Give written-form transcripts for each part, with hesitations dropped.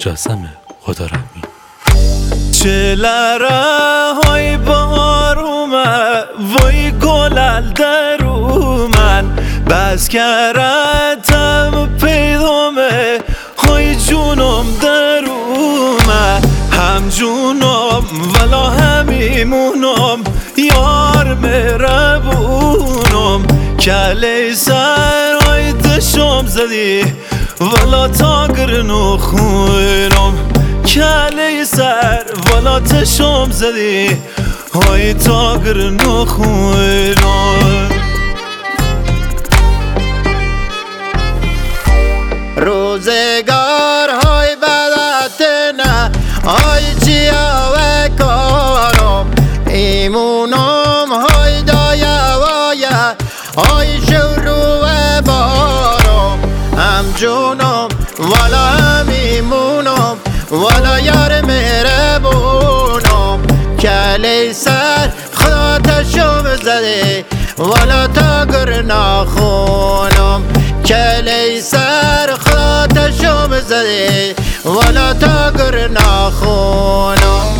مجسم خدارمی. چلره های بهار اومد وای گلل در من بس کردم پیدامه های جونم در اومد هم جونم ولا همیمونم یار مهربونم کلی سر های دشم زدی ولا تاگر نخونم کلی سر ولا تشم زدی های تاگر نخونم روزگار های بدت نه های چیا و کارم ایمونم های دایوایا های شروع و بارم هم جونم والا هم ایمونم والا یار مهربونم کلی سر خدا تشم زده والا تاگر نخونم کلی سر خدا تشم زده والا تاگر نخونم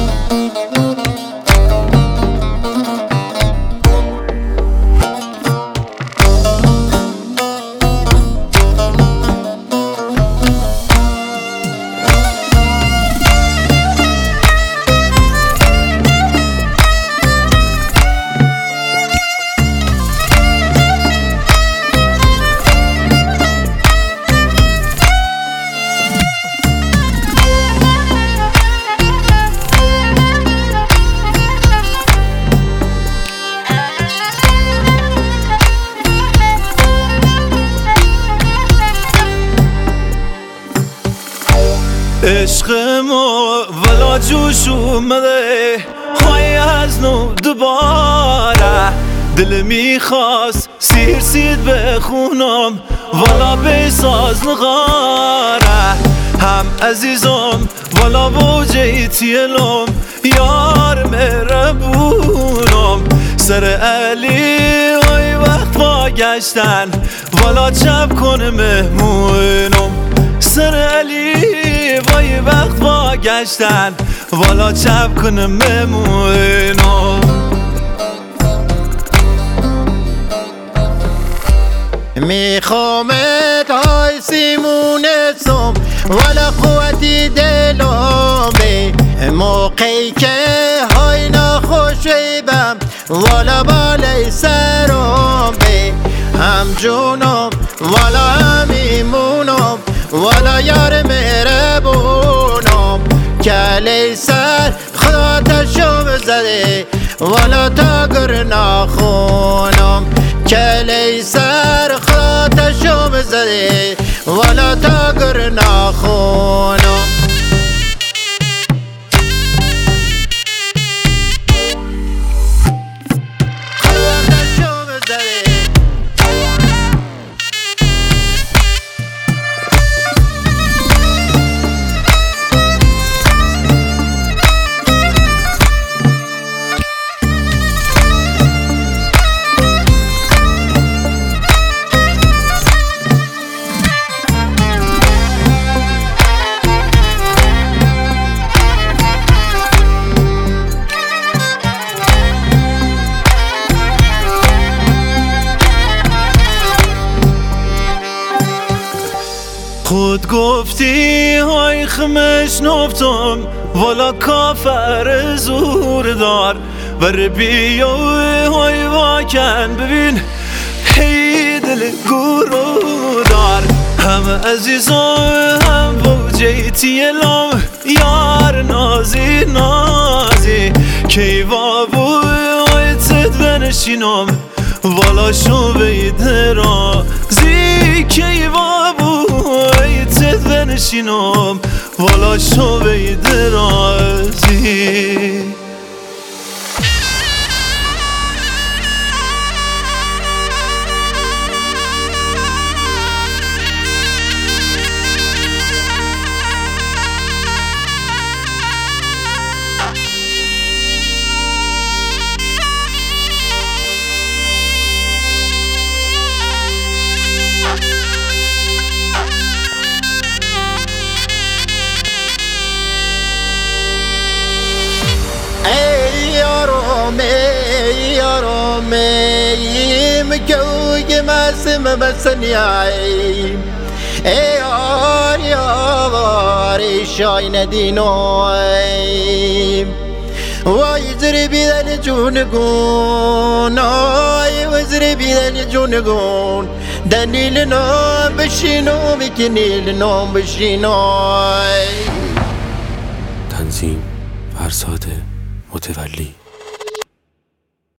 عشق ما ولا جوش اومده های از نو دوباره دل میخواست سیر سید بخونم والا بساز نغاره هم عزیزم والا بوجه تیلم یار مهربونم سر علی های وقت با گشتن والا چپ کنه مهمونم سر علی وای وقت با گشتن والا چپ کنه مهمونم میخوامت های سیمونستم والا قوتی دلم بی موقعی که های نخوشیبم والا بالای سرم بی هم جونم والا هم ایمونم والا یار مهربونم کلی سر خدا تشم زده والا تاگر نخونم کلی سر خدا تشم زده والا تاگر نخونم خود گفتی های خمش نفتم والا کافر زور دار ور بیا های واکن ببین هی دل گورو دار هم عزیزم هم بوجه تیلم یار نازی نازی کی وابو های تد بنشینم والا شو بیده رازی کی وابو تد بنشینم والا شو بیده رازی ميم كوي مسم مسنياي يار يار شاين دينوي ويزري بذل جونقون ويزري بذل جونقون دليلنا بشينو بكنيلنا بشينو. تنظیم فرزاد متولی.